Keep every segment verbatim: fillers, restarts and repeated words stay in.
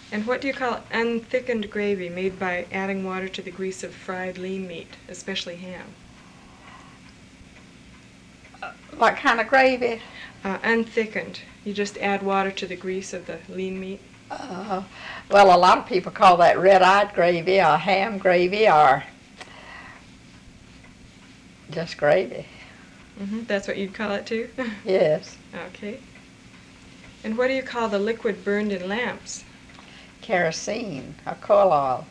And what do you call unthickened gravy made by adding water to the grease of fried lean meat, especially ham? What kind of gravy? Uh, unthickened. You just add water to the grease of the lean meat. Uh, well, a lot of people call that red-eyed gravy or ham gravy or just gravy. Mm-hmm. That's what you'd call it too? Yes. Okay. And what do you call the liquid burned in lamps? Kerosene or coal oil.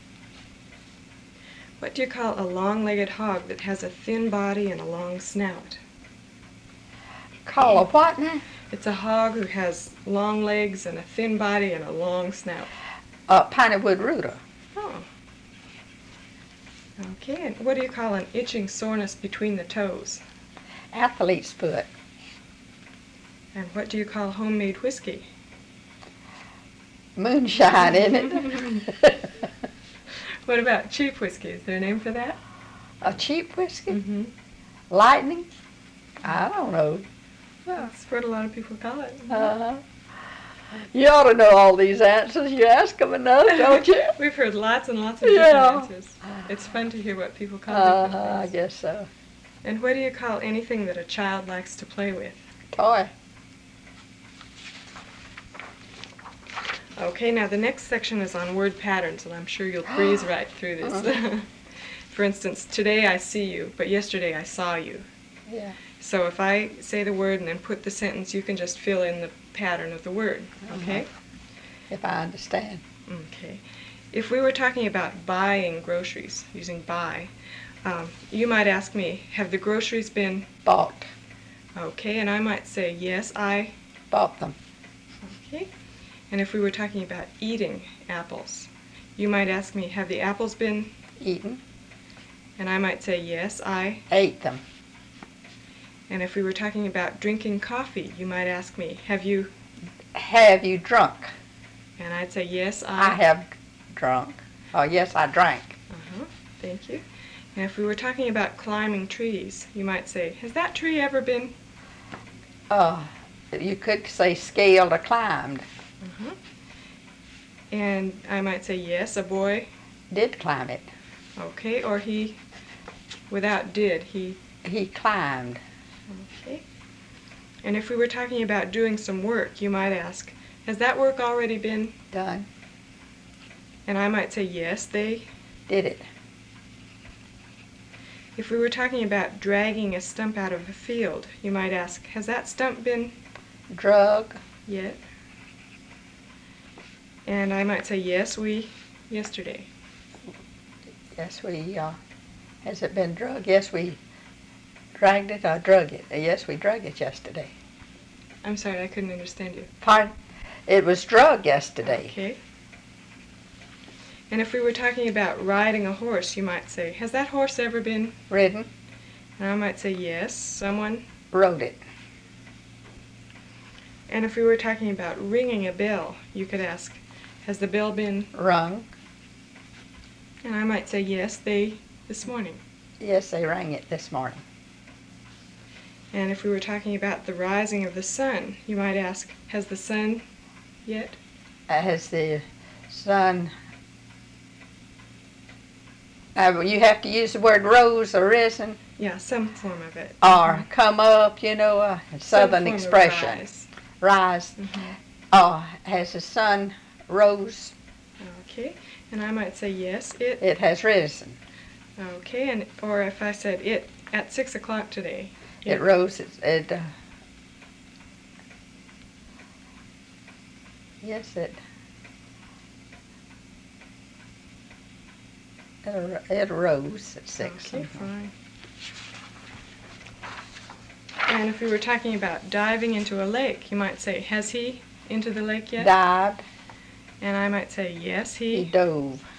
What do you call a long-legged hog that has a thin body and a long snout? Call a what now? It's a hog who has long legs and a thin body and a long snout. Uh, Pineywood rooter. Oh. Okay, and what do you call an itching soreness between the toes? Athlete's foot. And what do you call homemade whiskey? Moonshine, isn't it? What about cheap whiskey? Is there a name for that? A cheap whiskey? Mm-hmm. Lightning? I don't know. That's what a lot of people call it. Uh-huh. You ought to know all these answers. You ask them enough, don't you? We've heard lots and lots of different Yeah. answers. It's fun to hear what people call Uh-huh, different I things. guess so. And what do you call anything that a child likes to play with? Toy. Okay, now the next section is on word patterns, and I'm sure you'll breeze right through this. Uh-huh. For instance, today I see you, but yesterday I saw you. Yeah. So if I say the word and then put the sentence, you can just fill in the pattern of the word, okay? If I understand. Okay. If we were talking about buying groceries, using buy, um, you might ask me, have the groceries been Bought. okay? And I might say, yes, I, Bought them. okay? And if we were talking about eating apples, you might ask me, have the apples been, Eaten. and I might say, yes, I. Ate them. And if we were talking about drinking coffee, you might ask me, have you, Have you drunk? and I'd say, yes, I I. have drunk. Oh, yes, I drank. Uh-huh, thank you. And if we were talking about climbing trees, you might say, has that tree ever been, Oh, you could say scaled or climbed. uh-huh. And I might say, yes, a boy, Did climb it. okay, or he, without did, he, He climbed. okay. And if we were talking about doing some work, you might ask, has that work already been, Done. and I might say, yes, they. Did it. If we were talking about dragging a stump out of a field, you might ask, has that stump been Drug. yet? And I might say, yes, we, yesterday. Yes, we, uh, has it been drug? Yes, we dragged it or drug it. Yes, we drug it yesterday. I'm sorry, I couldn't understand you. Pardon? It was drug yesterday. Okay. And if we were talking about riding a horse, you might say, has that horse ever been? Ridden. And I might say, yes, someone. Rode it. And if we were talking about ringing a bell, you could ask, has the bell been? Rung. And I might say, yes, they, this morning. Yes, they rang it this morning. And if we were talking about the rising of the sun, you might ask, has the sun yet? Has the sun... Uh, you have to use the word rose or risen Yeah, some form of it. or come up, you know, a Some southern form of expression. rise. Rise. Mhm. Oh, has the sun rose? Okay, and I might say, yes, it. It has risen. Okay, and or if I said it at six o'clock today. It rose. It. it uh, yes, it. It, ar- it rose at six. Okay, fine. And if we were talking about diving into a lake, you might say, has he into the lake yet? Dived. And I might say, yes, He he. dove.